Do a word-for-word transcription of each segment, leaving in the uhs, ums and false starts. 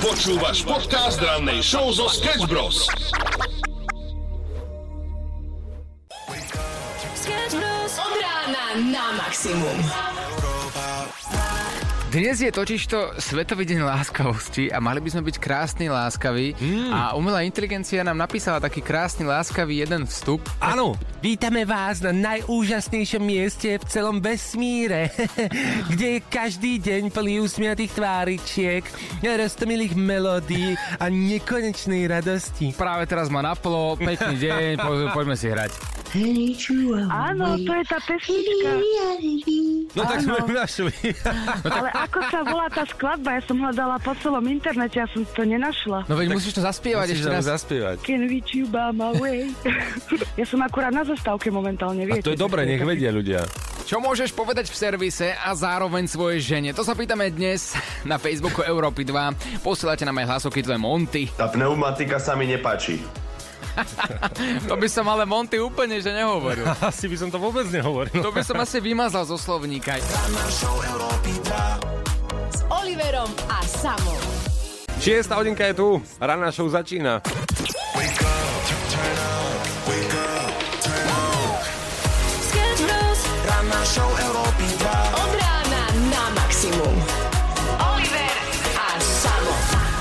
Počúvaš podcast rannej show zo Sketch Bros. Sketch Bros. Od rána na maximum. Dnes je totižto Svetový deň láskavosti a mali by sme byť krásni, láskaví. Mm. A umelá inteligencia nám napísala taký krásny, láskavý jeden vstup. Áno, vítame vás na najúžasnejšom mieste v celom vesmíre, kde je každý deň plný usmiatých tváričiek, roztomilých melódií a nekonečnej radosti. Práve teraz má napolo, pekný deň, po, poďme si hrať. Áno, to je tá pesnička. No tak sme ju našli. Ale ako sa volá tá skladba? Ja som hľadala po celom internete, ja som to nenašla. No veď musíš to zaspievať ešte raz. zaspievať. Can reach you by my way. Ja som akurát na zastávke momentálne, A viete. to je dobré, nech vedia ľudia. Čo môžeš povedať v servise a zároveň svojej žene? To sa pýtame dnes na Facebooku Európy dva. Posielate nám aj hlasovky, to je Monty. Tá pneumatika sa mi nepáči. To by som ale Monty úplne že nehovoril. Asi by som to vôbec nehovoril. To by som asi vymazal zo slovníka. S Oliverom a Samom. Šiesta hodinka je tu, ranná show začína. Sketch Bros. Ranná show Európy dva. Od rána na maximum. Oliver a Samo.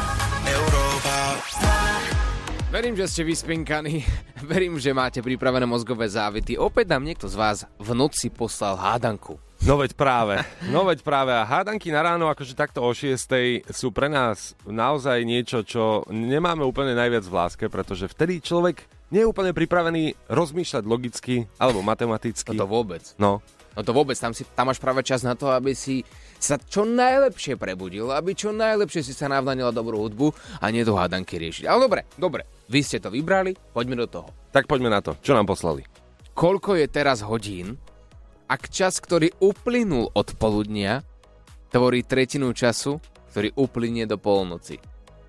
Verím, že ste vyspinkaní. Verím, že máte pripravené mozgové závity. Opäť nám niekto z vás v noci poslal hádanku. No veď práve, no veď práve. A hádanky na ráno, akože takto o šiestej, sú pre nás naozaj niečo, čo nemáme úplne najviac v láske, pretože vtedy človek nie je úplne pripravený rozmýšľať logicky alebo matematicky. No to vôbec. No. No to vôbec, tam, si, tam máš práve čas na to, aby si sa čo najlepšie prebudil, aby čo najlepšie si sa navnanila dobrú hudbu a nie to hádanky riešiť. Ale dobre, dobre, vy ste to vybrali, poďme do toho. Tak poďme na to, čo nám poslali. Koľko je teraz hodín, ak čas, ktorý uplynul od poludnia, tvorí tretinu času, ktorý uplynie do polnoci?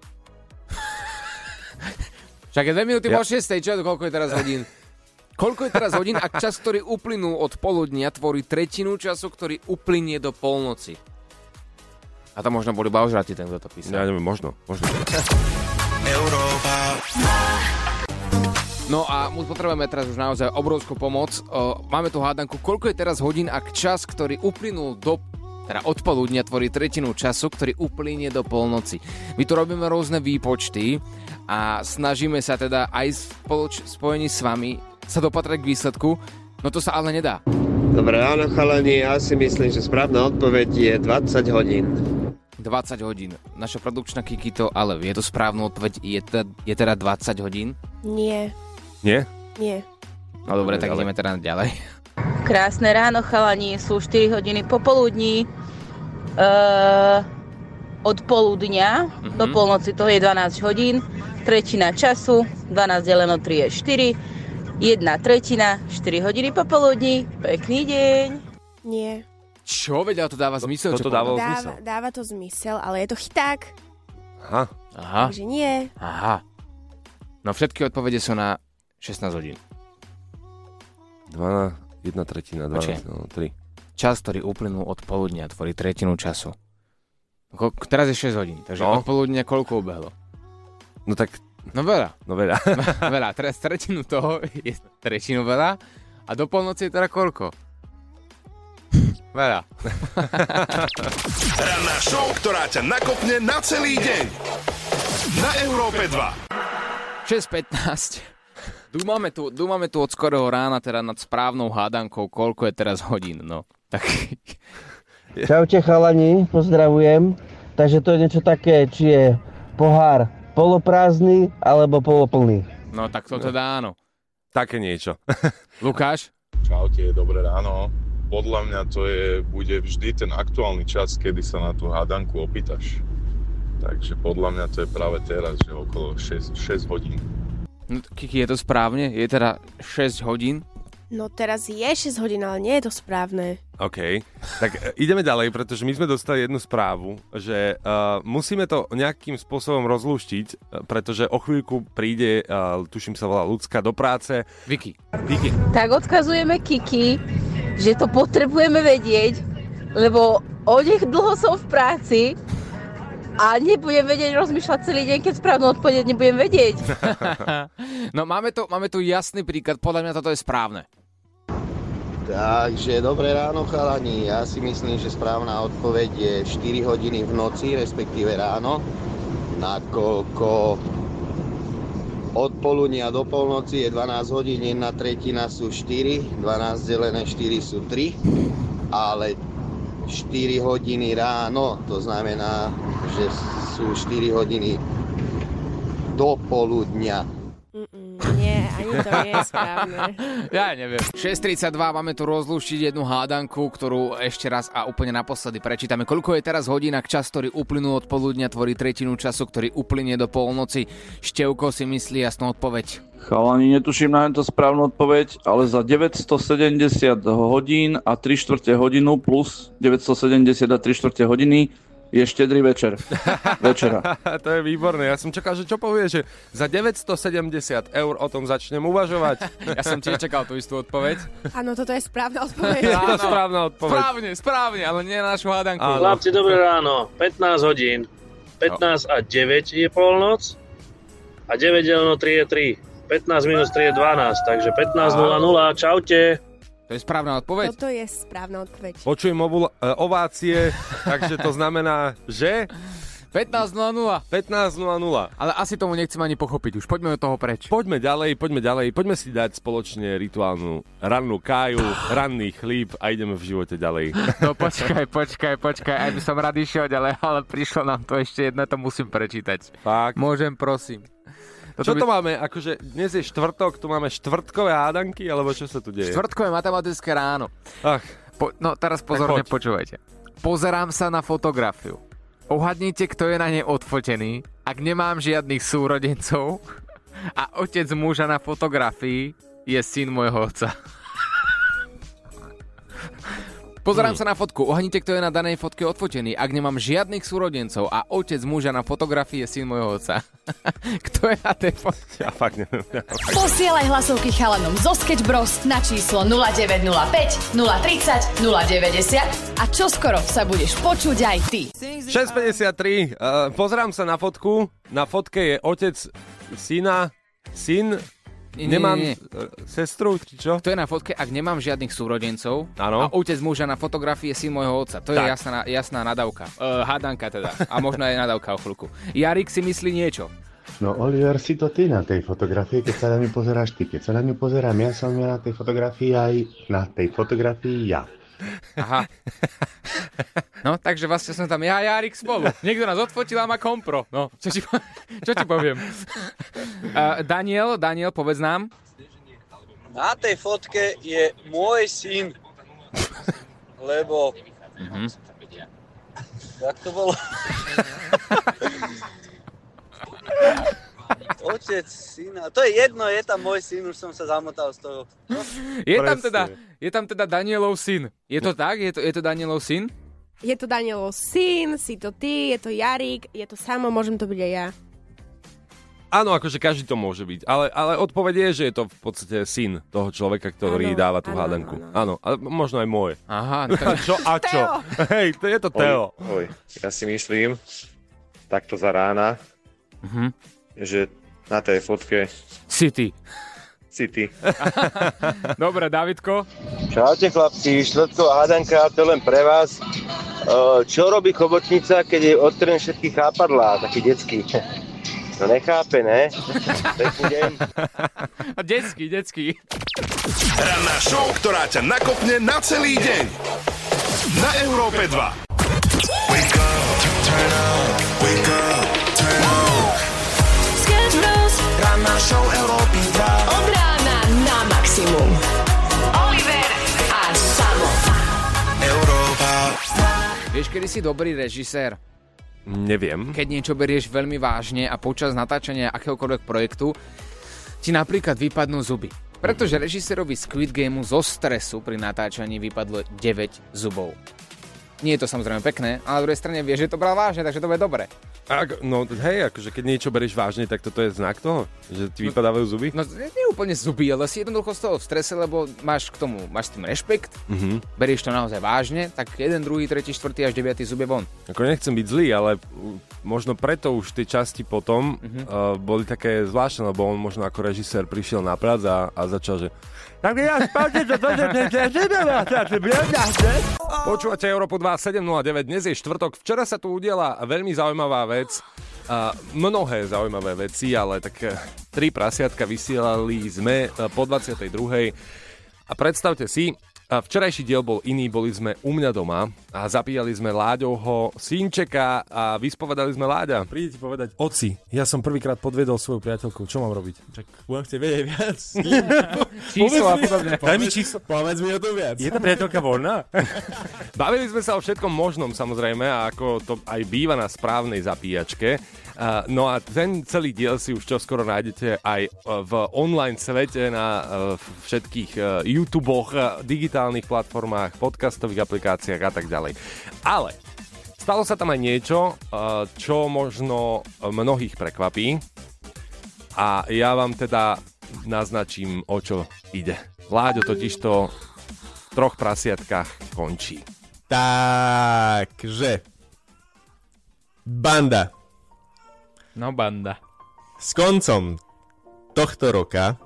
Však je dve minúty po šiestej, čo? Koľko je teraz hodín? Koľko je teraz hodín, ak čas, ktorý uplynul od poludnia, tvorí tretinu času, ktorý uplynie do polnoci? A to možno boli baožrati, ten, kto to písal. Ja neviem, možno. možno. No a my potrebujeme teraz už naozaj obrovskú pomoc. O, máme tu hádanku. Koľko je teraz hodín, ak čas, ktorý uplynul do... teda od poludnia, tvorí tretinu času, ktorý uplynie do polnoci. My tu robíme rôzne výpočty a snažíme sa teda aj spoloč- spojení s vami sa dopatrať k výsledku, no to sa ale nedá. Dobre, áno, chalani, ja si myslím, že správna odpoveď je dvadsať hodín. dvadsať hodín. Naša produkčná Kiki to ale vie, to správnu odpoveď je, teda, je teda dvadsať hodín? Nie. Nie? Nie. No dobre, tak ideme teda ďalej. Krásne ráno, chalani, sú štyri hodiny popoludní. Uh, od poludnia mm-hmm. do polnoci to je dvanásť hodín. Tretina času, dvanásť deleno tri je štyri. Jedna tretina, štyri hodiny popoludní. Pekný deň. Nie. Čo? Veď to dáva zmysel? To, to dáva zmysel. Dáva, dáva to zmysel, ale je to chyták. Aha. Aha. Takže nie. Aha. No všetky odpovede sú na šestnásť hodín. dvanásť, jedna tretina, dvanásť, no, tri. Čas, ktorý uplynul od poludnia, tvorí tretinu času. Teraz je šesť hodín, takže no. Od poludnia koľko ubehlo? No tak... No veľa. No veľa. Veľa. Teraz tretinu toho je tretinu veľa a do polnoci je teda koľko? Veľa. Ranná show, ktorá ťa nakopne na celý deň. Na Európe dva. šesť pätnásť. Dúmame tu, dúmame tu od skorého rána teda nad správnou hádankou, koľko je teraz hodín, no. Tak... Čaute chalani, pozdravujem. Takže to je niečo také, či je pohár poloprázdny alebo poloplný. No tak to teda áno. Také niečo. Lukáš? Čaute, dobré ráno. Podľa mňa to je, bude vždy ten aktuálny čas, kedy sa na tú hádanku opýtaš. Takže podľa mňa to je práve teraz, že okolo šesť, šesť hodín. No, Kiki, je to správne? Je teda šesť hodín? No teraz je šesť hodín, ale nie je to správne. OK, tak ideme ďalej, pretože my sme dostali jednu správu, že uh, musíme to nejakým spôsobom rozlúštiť, pretože o chvíľku príde, uh, tuším sa volá Ľudská, do práce. Vicky. Vicky. Tak odkazujeme Kiki, že to potrebujeme vedieť, lebo odech dlho som v práci A nebudem vedieť rozmýšľať celý deň, keď správnu odpoveď nebudem vedieť. No máme tu, máme tu jasný príklad, podľa mňa toto je správne. Takže dobré ráno, chalani. Ja si myslím, že správna odpoveď je štyri hodiny v noci, respektíve ráno. Nakoľko od poludnia do polnoci je dvanásť hodín, jedna tretina sú štyri, dvanásť delené štyri sú tri, ale štyri hodiny ráno, to znamená, že sú štyri hodiny do poludnia. Mm-mm, nie, ani to nie je správne. Ja neviem. šesť tridsaťdva, máme tu rozlúštiť jednu hádanku, ktorú ešte raz a úplne naposledy prečítame. Koľko je teraz hodín, ak čas, ktorý uplynul od poludnia, tvorí tretinu času, ktorý uplynie do polnoci? Števko si myslí jasnú odpoveď. Chalani, netuším na to správnu odpoveď, ale za deväťstosedemdesiat hodín a tri štvrte hodinu plus deväťstosedemdesiat a tri štvrte hodiny je štedrý večer. Večera. To je výborné. Ja som čakal, že čo povie, že za deväťstosedemdesiat eur o tom začnem uvažovať. Ja som tiež čakal tú istú odpoveď. Áno, toto je správna odpoveď. Je to správna odpoveď. Správne, správne, ale nie na našu hádanku. Chlapci, dobré ráno. pätnásť hodín. pätnásť a deväť je polnoc a deväť deleno tri je tri. pätnásť minus tri je dvanásť, takže pätnásť nula nula. Čaute. To je správna odpoveď? Toto je správna odpoveď. Počujem ovul- ovácie, takže to znamená, že... pätnásť nula nula. pätnásť nula nula. Ale asi tomu nechcem ani pochopiť, už poďme od toho preč. Poďme ďalej, poďme ďalej, poďme si dať spoločne rituálnu rannú káju, ranný chlíb a ideme v živote ďalej. No počkaj, počkaj, počkaj, aj by som rád išiel ďalej, ale prišlo nám to ešte jedno, to musím prečítať. Fakt? Môžem, prosím. Toto čo by... to máme? Akože dnes je štvrtok, tu máme štvrtkové hádanky, alebo čo sa tu deje? Štvrtkové matematické ráno. Ach. Po, no teraz pozorne počúvajte. Pozerám sa na fotografiu. Uhadnite, kto je na nej odfotený. Ak nemám žiadnych súrodencov a otec muža na fotografii je syn môjho otca. Pozerám hmm. sa na fotku. Uhadnite, kto je na danej fotke odfotený. Ak nemám žiadnych súrodencov a otec muža na fotografii je syn môjho otca. Kto je na tej fotke? Ja fakt neviem. Posielaj hlasovky chalanom zo Sketch Bros na číslo nula deväť nula päť, nula tridsať, nula deväťdesiat a čoskoro sa budeš počuť aj ty. šesť päťdesiattri. Uh, pozerám sa na fotku. Na fotke je otec syna, syn... Nie, nie, nemám nie, nie. sestru, či čo? To je na fotke, ak nemám žiadnych súrodencov. Áno. A otec muža na fotografii je syn môjho otca. To tak. Je jasná, jasná nadávka. Uh, hádanka teda. A možno aj nadávka o chvíľku. Jarik si myslí niečo. No Oliver, si to ty na tej fotografii, keď sa na ňu pozeráš ty. Keď sa na ňu pozerám ja, som ja na tej fotografii aj na tej fotografii ja. Aha. No, takže vlastne som tam ja a Jarik spolu. Niekto nás odfotil a má kompro. No, čo ti, po- čo ti poviem? Uh, Daniel, Daniel, povedz nám. Na tej fotke je môj syn. Lebo... Mm-hmm. Jak to bolo? Otec, syna. To je jedno, je tam môj syn, už som sa zamotal z toho. No. Je tam teda, je tam teda Danielov syn. Je to tak? Je to, je to Danielov syn? Je to Danielov syn, si to ty, je to Jarik, je to Samo, môžem to byť aj ja. Áno, akože každý to môže byť, ale, ale odpoveď je, že je to v podstate syn toho človeka, ktorý ano, dáva tú ano, hádanku. Áno, ale možno aj môj. Aha. No tak... čo a čo? Hej, to je to Teo. Oj, oj, ja si myslím, takto za rána, uh-huh. že na tej fotke... City. City. Dobre, Davidko. Čaute chlapci, štvrtková hádanka, to len pre vás. Čo robí chobotnica, keď je odtrhne všetky chápadlá, taký detský? No nechápe, ne? Pekný deň. Detský, detský. Ranná show, ktorá ťa nakopne na celý deň. Na Európe dva. Wake up, turn on, wake up, turn on. Sketch Bros. Ranná show Európy dva. Od rána na maximum. Oliver a Samo. Európa. Vieš, kedy si dobrý režisér? Neviem. Keď niečo berieš veľmi vážne a počas natáčania akéhokoľvek projektu ti napríklad vypadnú zuby. Pretože režisérovi Squid Gameu zo stresu pri natáčaní vypadlo deväť zubov. Nie je to samozrejme pekné, ale na druhej strane vieš, že to bral vážne, takže to bude dobre. Ak, no hej, akože keď niečo berieš vážne, tak toto je znak toho, že ti vypadávajú zuby? No nie úplne zuby, ale si jednoducho z toho v strese, lebo máš k tomu, máš s tým rešpekt, mm-hmm. berieš to naozaj vážne, tak jeden, druhý, tretí, štvrtý až deviatý zub je von. Ako nechcem byť zlý, ale možno preto už tie časti potom mm-hmm. uh, boli také zvláštne, lebo on možno ako režisér prišiel na prác a, a začal, že tak ja spáte, že to počúvate Európu dva sedem nula deväť, dnes je štvrtok. Včera sa tu udiala veľmi zaujímavá vec. Uh, mnohé zaujímavé veci, ale tak uh, tri prasiatka vysielali sme uh, po dvadsiatej druhej. A predstavte si, uh, včerajší diel bol iný, boli sme u mňa doma a zapíjali sme Láďovho synčeka a vyspovedali sme Láďa. Príde ti povedať, oci, ja som prvýkrát podviedol svoju priateľku, čo mám robiť? Čak, budem chcieť vedieť viac. Číslo a podobne. Daj mi číslo. Povedz mi o tom viac. Je tá priateľka voľná? Bavili sme sa o všetkom možnom, samozrejme, a ako to aj býva na správnej zapíjačke. Uh, no a ten celý diel si už čoskoro nájdete aj v online svete na uh, všetkých uh, YouTubech, uh, digitálnych platformách, podcastových aplikáciách a tak ďalej. Ale stalo sa tam aj niečo, uh, čo možno mnohých prekvapí a ja vám teda naznačím, o čo ide. Láďo totižto v troch prasiatkách končí. Takže banda. No banda. S koncom tohto roka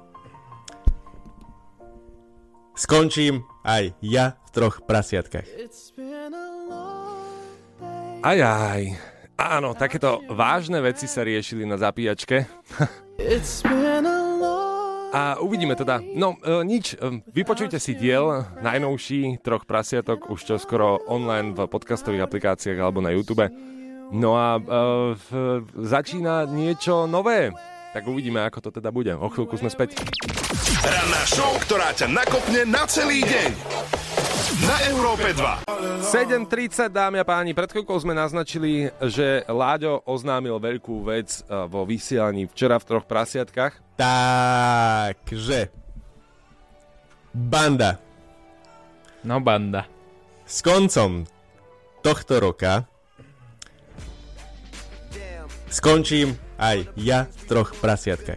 skončím aj ja v troch prasiatkách. Aj, aj. Áno, takéto vážne veci sa riešili na zapíjačke. A uvidíme teda. No, e, nič. E, vypočujte si diel najnovší troch prasiatok už čoskoro online v podcastových aplikáciách alebo na YouTube. No a uh, v, začína niečo nové. Tak uvidíme, ako to teda bude. O chvíľku sme späť. Ranná show, ktorá ťa nakopne na celý deň. Na Európe dva. sedem tridsať, dámy a páni. Pred chvíľkou sme naznačili, že Láďo oznámil veľkú vec uh, vo vysielaní včera v troch prasiatkách. Takže banda. No banda. S koncom tohto roka skončím aj ja v troch prasiatkách.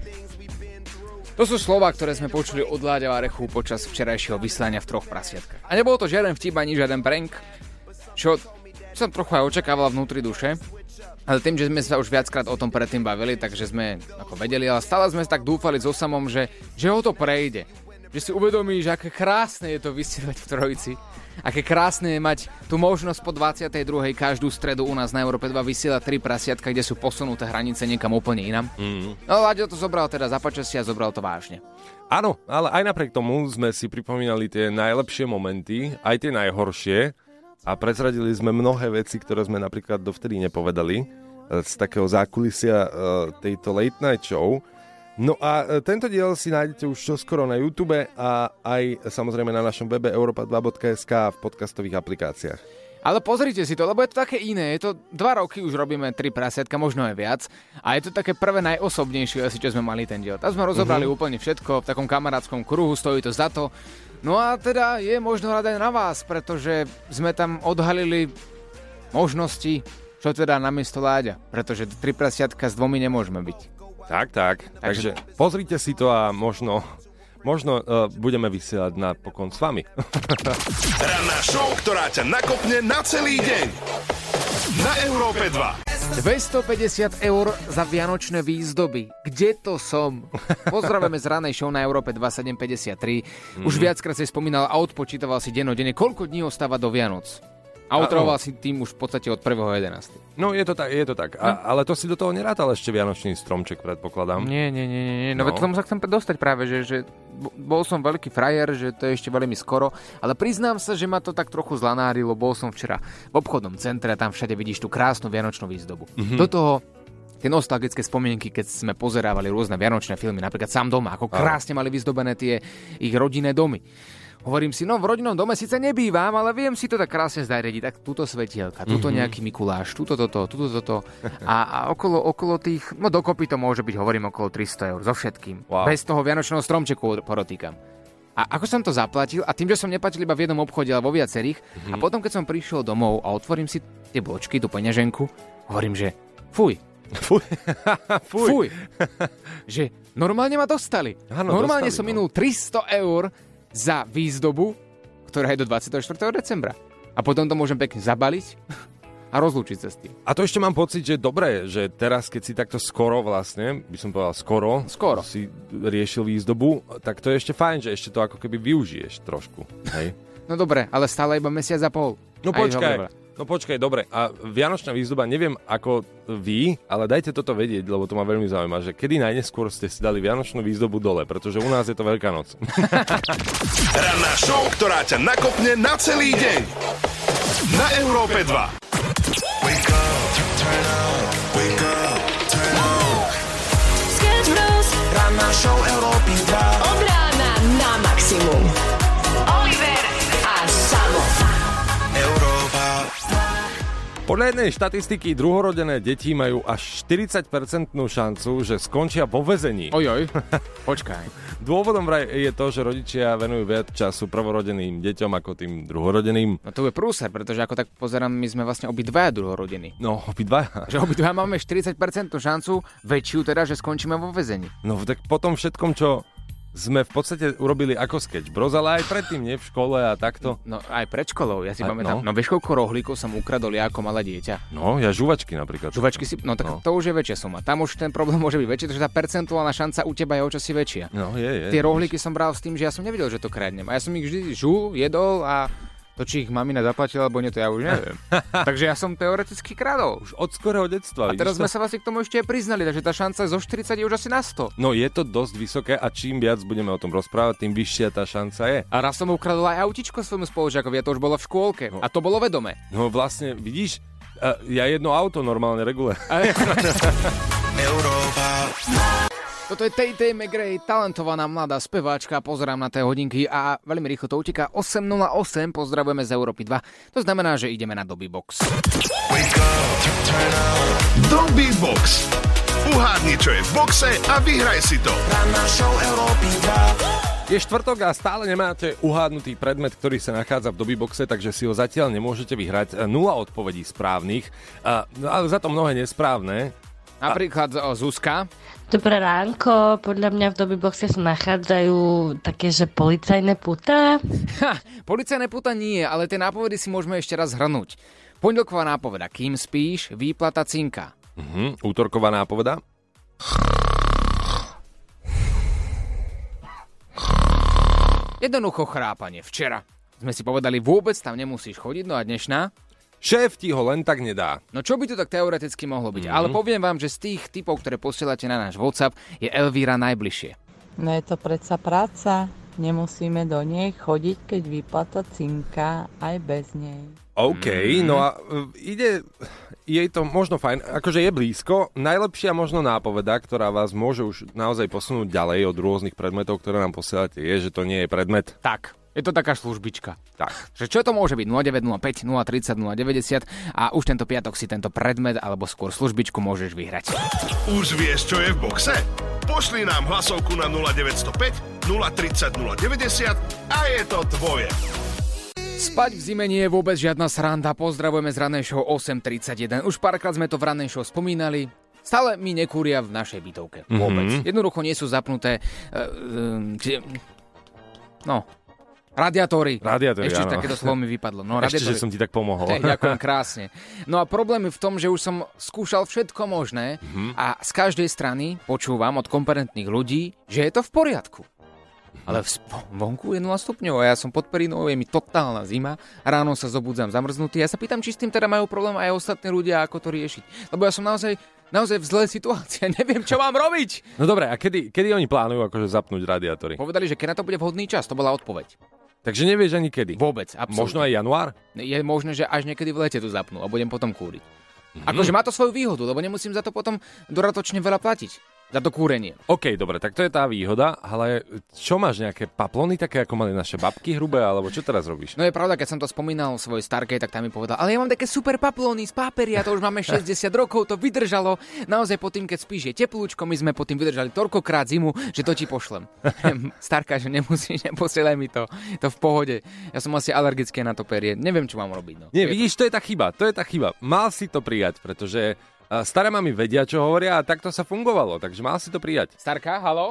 To sú slova, ktoré sme počuli od Láďa Varechu počas včerajšieho vysielania v troch prasiatkách. A nebol to žiaden vtip ani žiaden prank, čo som trochu aj očakával vnútri duše. Ale tým, že sme sa už viackrát o tom predtým bavili, takže sme ako vedeli, ale stále sme tak dúfali so samom, že, že ho to prejde. Že si uvedomíš, aké krásne je to vysielať v trojici. Aké krásne je mať tú možnosť po dvadsiatej druhej každú stredu u nás na Európe dva vysielať tri prasiatka, kde sú posunuté hranice niekam úplne inam. Mm. No Láďo to zobral teda za počasie a zobral to vážne. Áno, ale aj napriek tomu sme si pripomínali tie najlepšie momenty, aj tie najhoršie a prezradili sme mnohé veci, ktoré sme napríklad dovtedy nepovedali z takého zákulisia tejto late night show. No a tento diel si nájdete už čoskoro na YouTube a aj samozrejme na našom webe europa dva bodka es ká v podcastových aplikáciách. Ale pozrite si to, lebo je to také iné. Je to dva roky už robíme tri prasiatka, možno aj viac. A je to také prvé najosobnejšie asi, čo sme mali ten diel. Tam sme rozobrali uh-huh. úplne všetko v takom kamarátskom kruhu, stojí to za to. No a teda je možno rád aj na vás, pretože sme tam odhalili možnosti, čo teda namiesto Láďa. Pretože tri prasiatka s dvomi nemôžeme byť. Tak, tak. Takže pozrite si to a možno, možno uh, budeme vysielať napokon s vami. Ranná show, ktorá ťa nakopne na celý deň. Na Európe dva. dvestopäťdesiat eur za vianočné výzdoby. Kde to som? Pozdravujeme z rannej show na Európe dva sedem päťdesiattri. Už mm. viackrát si spomínal a odpočítaval si dennodenne, koľko dní ostáva do Vianoc. A otravoval si tým už v podstate od prvého jedenásteho No je to tak, je to tak. A, ale to si do toho nerátal ešte vianočný stromček, predpokladám. Nie, nie, nie, nie. No, no. Veď tomu sa chcem dostať práve, že, že bol som veľký frajer, že to je ešte veľmi skoro, ale priznám sa, že ma to tak trochu zlanárilo. Bol som včera v obchodnom centre a tam všade vidíš tú krásnu vianočnú výzdobu. Mm-hmm. Do toho tie nostalgické spomienky, keď sme pozerávali rôzne vianočné filmy, napríklad Sám doma, ako krásne mali vyzdobené tie ich rodinné domy. Hovorím si, no v rodinnom dome síce nebývam, ale viem si to tak krásne zariadiť. Tak túto svetielka, túto mm-hmm. nejaký Mikuláš, túto toto, túto toto. A, a okolo, okolo tých, no dokopy to môže byť, hovorím, okolo tristo eur so všetkým. Wow. Bez toho vianočného stromčeku porotýkam. A ako som to zaplatil, a tým, že som neplatil iba v jednom obchode, ale vo viacerých, mm-hmm. a potom, keď som prišiel domov a otvorím si tie bločky, tú peňaženku, hovorím, že Fuj. Fuj. Fuj. Fuj. Že normálne ma dostali. Áno, normálne dostali, som no. minul tristo eur za výzdobu, ktorá je do dvadsiateho štvrtého decembra. A potom to môžem pekne zabaliť a rozlúčiť sa s tým. A to ešte mám pocit, že dobré, že teraz, keď si takto skoro vlastne, by som povedal skoro, skoro. si riešil výzdobu, tak to je ešte fajn, že ešte to ako keby využiješ trošku. Hej? No dobre, ale stále iba mesiac a pol. No počkaj. No počkaj, dobre, a vianočná výzdoba, neviem ako vy, ale dajte toto vedieť, lebo to ma veľmi zaujíma, že kedy najneskôr ste si dali vianočnú výzdobu dole, pretože u nás je to Veľká noc. Ranná show, ktorá ťa nakopne na celý deň. Na Európe dva. Wake up, turn up, wake up, turn up. Sketch Bros. Ranná show Európy dva. Od rána na maximum. Oliver a Samo. Európa. Podľa jednej štatistiky druhorodené deti majú až štyridsať percent šancu, že skončia vo väzení. Ojoj, počkaj. Dôvodom vraj je to, že rodičia venujú viac času prvorodeným deťom ako tým druhorodeným. No to je prúser, pretože ako tak pozerám, my sme vlastne obidvaja druhorodení. No, obidvaja. Že obidvaja máme štyridsať percent šancu, väčšiu teda, že skončíme vo väzení. No tak potom všetkom, čo sme v podstate urobili ako Sketch Bros, ale aj predtým, nie v škole a takto. No aj pred školou, ja si Aj, pamätám. no. No vieš, koľko rohlíkov som ukradol ja ako malé dieťa? No, ja žuvačky napríklad. Žuvačky si, no tak No. to už je väčšia suma. Tam už ten problém môže byť väčší, pretože tá percentuálna šanca u teba je o čosi väčšia. No, je, je. Tie rohlíky som bral s tým, že ja som nevedel, že to kradnem. A ja som ich vždy žul, jedol a to, či ich mamina zaplatila, alebo nie, to ja už neviem. Takže ja som teoreticky kradol. Už od skorého detstva. A teraz vidíš sme to? sa vlastne k tomu ešte aj priznali, takže tá šanca zo štyridsať je už asi na sto. No je to dosť vysoké a čím viac budeme o tom rozprávať, tým vyššia tá šanca je. A raz som ukradol aj autičko svojmu spolužiakovi, a to už bolo v škôlke. No. A to bolo vedomé. No vlastne, vidíš, uh, ja jedno auto normálne regulé. Európa. Toto je Tay Tay McGray, talentovaná mladá speváčka, pozerám na tie hodinky a veľmi rýchlo to uteká. osem nula osem, pozdravujeme z Európy dva. To znamená, že ideme na Dobby Box. Wake up, turn up. Dobby Box. Uhádni, čo je v boxe a vyhraj si to. Ranná show Európy dva. Je štvrtok a stále nemáte uhádnutý predmet, ktorý sa nachádza v Dobbyboxe, takže si ho zatiaľ nemôžete vyhrať. Nula odpovedí správnych, a, no, ale za to mnohé nesprávne. Napríklad a... Zuzka. Dobré ránko, podľa mňa v Dobbyboxe sa nachádzajú také, že policajné putá. Ha, policajné puta nie, ale tie nápovedy si môžeme ešte raz hrnúť. Pondelková nápoveda, kým spíš, výplata cinka. Mhm, útorková nápoveda. Jednoducho chrápanie. Včera sme si povedali, vôbec tam nemusíš chodiť, no a dnešná? Šéf ti ho len tak nedá. No čo by to tak teoreticky mohlo byť? Mm-hmm. Ale poviem vám, že z tých typov, ktoré posielate na náš WhatsApp, je Elvíra najbližšie. No je to predsa práca. Nemusíme do nej chodiť, keď výplata cinka aj bez nej. OK, mm. no a ide, je to možno fajn, akože je blízko. Najlepšia možno nápoveda, ktorá vás môže už naozaj posunúť ďalej od rôznych predmetov, ktoré nám posielate, je, že to nie je predmet. Tak. Je to taká službička. Tak. Že čo to môže byť? nula deväť nula päť, nula tridsať, nula deväťdesiat a už tento piatok si tento predmet alebo skôr službičku môžeš vyhrať. Už vieš, čo je v boxe? Pošli nám hlasovku na nula deväť nula päť, nula tridsať, nula deväťdesiat a je to tvoje. Spať v zime nie je vôbec žiadna sranda. Pozdravujeme z rannej show osem tridsaťjeden. Už párkrát sme to v rannej show spomínali. Stále mi nekúria v našej bytovke. Vôbec. Mm-hmm. Jednoducho nie sú zapnuté... Uh, uh, či, no... Radiátory. Radiátory, Ešte áno. takéto slovo mi vypadlo. No, Ešte, radiátory. že som ti tak pomohol. Hej, ďakujem krásne. No a problém je v tom, že už som skúšal všetko možné mm-hmm. a z každej strany počúvam od kompetentných ľudí, že je to v poriadku. Ale v sp- vonku je nula stupňov a ja som pod perinou, je mi totálna zima, ráno sa zobudzam zamrznutý. Ja sa pýtam, či s tým teda majú problém aj ostatní ľudia, ako to riešiť. Lebo ja som naozaj, naozaj v zlej situácii, neviem, čo mám robiť. No dobre, a kedy, kedy oni plánujú akože zapnúť radiátory? Povedali, že keď na to bude vhodný čas, to bola odpoveď. Takže nevieš ani kedy? Vôbec, absolútne. Možno aj január? Je možné, že až niekedy v lete to zapnú a budem potom kúriť. Mm-hmm. Akože má to svoju výhodu, lebo nemusím za to potom dodatočne veľa platiť. Za to kúrenie. OK, dobre, tak to je tá výhoda, ale čo máš, nejaké paplony také, ako mali naše babky hrubé, alebo čo teraz robíš? No je pravda, keď som to spomínal svojej starkej, tak tam mi povedal, ale ja mám také super paplony z páperia, to už máme šesťdesiat rokov, to vydržalo. Naozaj po tým, keď spíš, je teplúčko, my sme po tým vydržali toľkokrát zimu, že to ti pošlem. Starka, že nemusíš, neposielaj mi to, to v pohode. Ja som asi alergický na to perie, neviem, čo mám robiť. No. Nie, vidíš, to je tá chyba, to je tá chyba. Mal si to prijať, pretože Staré mami vedia, čo hovoria a takto sa fungovalo, takže mal si to prijať. Starka, haló?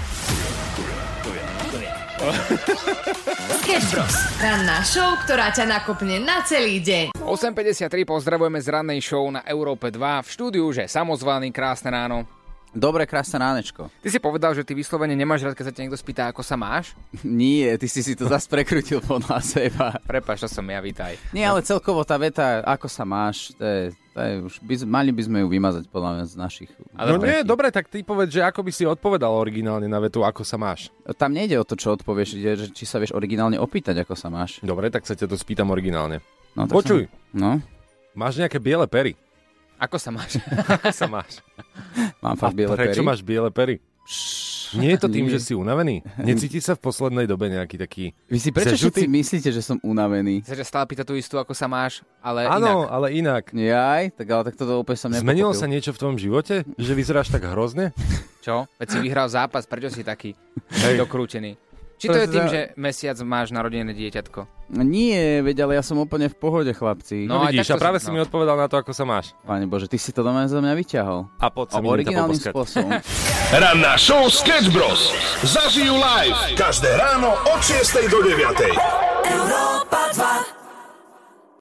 Sketch Bros. Ranná show, ktorá ťa nakopne na celý deň. osem päťdesiattri pozdravujeme z rannej show na Európe dva. V štúdiu už je samozvaný, krásne ráno. Dobre, krásne ránečko. Ty si povedal, že ty vyslovene nemáš rád, keď sa ťa niekto spýta, ako sa máš? Nie, ty si si to zase prekrutil podľa seba. Prepáč, to som ja, vítaj. Nie, ale celkovo tá veta, ako sa máš, to je, to je už, by, mali by sme ju vymazať podľa mňa z našich... Ale no nie, dobre, tak ty povedz, že ako by si odpovedal originálne na vetu, ako sa máš. Tam nejde o to, čo odpovieš, ide, že či sa vieš originálne opýtať, ako sa máš. Dobre, tak sa ťa to spýtam originálne. No, Počuj, som... no? Máš nejaké biele pery? Ako sa máš? Ako sa máš? Mám fakt biele pery. Prečo máš biele pery? Nie je to tým, Nie. že si unavený? Necítiš sa v poslednej dobe nejaký taký... Vy si prečo zažutý? všetci myslíte, že som unavený? Sa stále pýta tú istú, ako sa máš, ale Áno, inak. ale inak. Jaj, tak ale tak toto úplne som nepochopil. Zmenilo sa niečo v tvojom živote? Že vyzeráš tak hrozne? Čo? Veď si vyhral zápas, prečo si taký dokrútený? Či to je tým, že mesiac máš narodené dieťatko? Nie, veď, ale ja som úplne v pohode, chlapci. No, no vidíš, a práve si no. mi odpovedal na to, ako sa máš. Pane Bože, ty si to doma za mňa vyťahol. A poď sa mi originálnym to spôsobom. Ranná show Sketch Bros. Zažijú live každé ráno od šiestej do deviatej.